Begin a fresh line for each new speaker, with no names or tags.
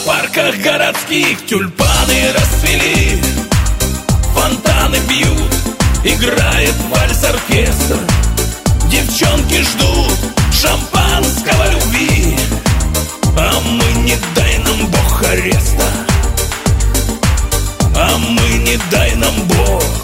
парках городских тюльпаны расцвели, фонтаны бьют, играет вальс-оркестр. Девчонки ждут шампанского любви, а мы не дай нам Бог ареста, а мы не дай нам Бог.